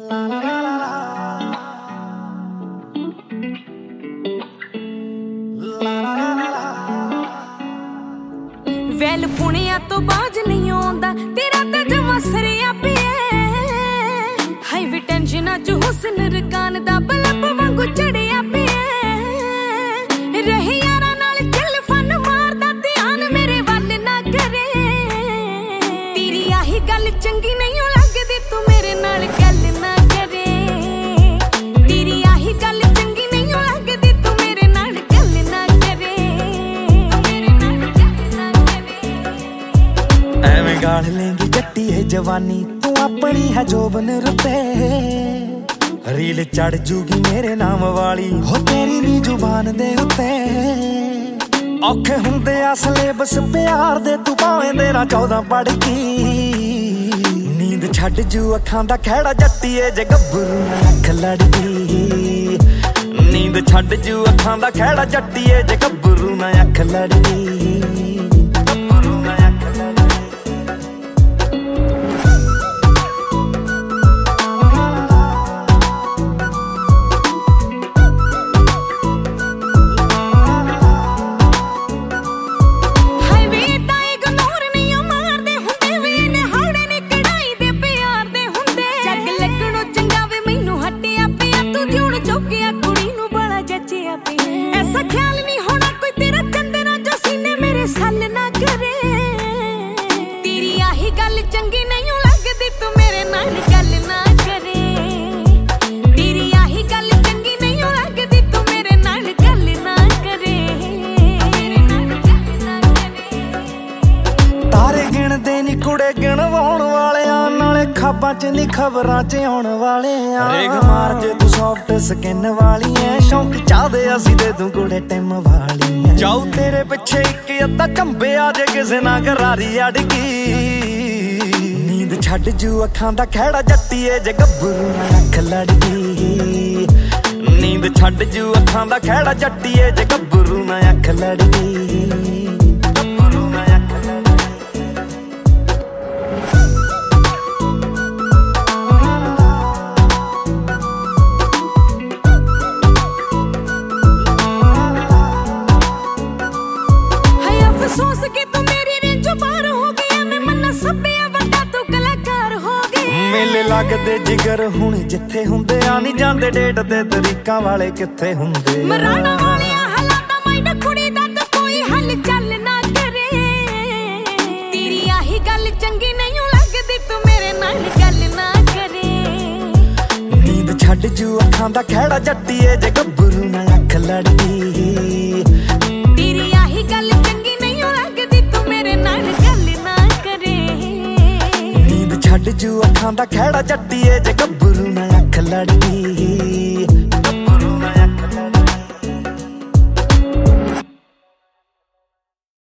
well ਪੁਣਿਆ ਤੋਂ ਬਾਜ ਨਹੀਂ ਆਉਂਦਾ ਤੇਰਾ ਤੇ ਜਮਾ ਸਰਿਆ ਪਿਆ ਹਾਈ ਵੀ ਟੈਨਸ਼ਨਾਂ ਚ ਹੁਸਨ ਰਕਾਨ ਦਾ ਬਲਬ ਵਾਂਗੂ ਚੜਿਆ ਪਿਆ ਰਹੀ ਯਾਰਾਂ ਨਾਲ ਚੱਲ ਫਨ ਮਾਰਦਾ ਧਿਆਨ ਮੇਰੇ ਵੱਲ ਨਾ ਕਰੇ ਤੇਰੀ ਆਹੀ ਗੱਲ ਚੰਗੀ ਨਹੀਂ ਲੱਗਦੀ ਤੂੰ ਮੇਰੇ ਨਾਲ ਗੱਲ ਨਾ ਕਰੇ ਤੇਰੀ ਆਹੀ ਗੱਲ ਚੰਗੀ ਨਹੀਂ ਲੱਗਦੀ ਤੂੰ ਮੇਰੇ ਨਾਲ ਗੱਲ ਨਾ ਕਰੇ ਮੇਰੇ ਨਾਲ ਗੱਲ ਨਾ ਕਰੇ ਐਵੇਂ ਗਾਲ ਲੈਂਗੀ ਜੱਟੀਏ ਜਵਾਨੀ ਤੂੰ ਆਪਣੀ ਹੈ ਜੋਬਨ ਰੁੱਤੇ ਰੀਲ ਚੜ ਜੂਗੀ ਮੇਰੇ ਨਾਮ ਵਾਲੀ ਹੋ ਤੇਰੀ ਨੀ ਜ਼ੁਬਾਨ ਦੇ ਉੱਤੇ ਔਖੇ ਹੁੰਦੇ ਆ ਸਿਲੇਬਸ ਪਿਆਰ ਦੇ ਤੂੰ ਭਾਵੇਂ ਤੇਰਾ 14 ਪੜ੍ਹ ਗਈ ਨੀਂਦ ਛੱਡ ਜੂ ਅੱਖਾਂ ਦਾ ਖਹਿੜਾ ਜੱਟੀਏ ਜੇ ਗੱਭਰੂ ਨਾਲ ਅੱਖ ਲੜਦੀ ਨੀਂਦ ਛੱਡ ਜੂ ਅੱਖਾਂ ਦਾ ਖਹਿੜਾ ਜੱਟੀਏ ਜੇ ਗੱਭਰੂ ਨਾਲ ਅੱਖ ਲੜਦੀ ऐसा ख्याल नहीं होना कोई तेरा चंदना जो सीने मेरे सल ना करे तेरी आही गल चंगी नहीं लगदी तू मेरे नाल गल ना करे तेरी आही गल चंगी नहीं लगदी तू मेरे नाल गल ना करे मेरे नाल गल ना करे तारे गिणदे नी कुड़े गिणवाउण वालियां नाले खाबां च नी खबरां च आउण वालियां रेग मार जे तू सॉफ्ट स्किन वाली ऐ शौक चाहदे असीं दे दूं कुड़े टिम वाली ऐ जाऊ तेरे पिछे इक अद्धा कंबिया जे किसे ना गरारी अड़ गई नींद छड्ड जू अखां दा खैड़ा जट्टीए जे गब्बरू नाल अख लड़दी नींद छड्ड जू अखां दा खैड़ा जट्टीए जे गब्बरू नाल अख लड़दी सोच के तू मेरी रेंजों पार हो गया मैं मन्ना सभ्या वड्डा तू कलाकार हो गया मेले लगदे जिगर हुण जिथे हुंदे आ नहीं जांदे डेट ते तरीकां वाले किथे हुंदे मराना वालियां हालातां माइंड कुड़ी दा तो कोई हल चल ना करे तेरी आही गल चंगी नहीं लगदी तू मेरे नाल गल ना करे नींद छड्ड जू अखां दा खैड़ा जट्टीए जे गब्बरू नाल अख लड़दी तेरी आही गल चंगी नहीं लगदी तू मेरे नाल गल ना करे नींद छड्ड जू अखां दा खैड़ा जट्टीए जे गब्बरू नाल अख लड़दी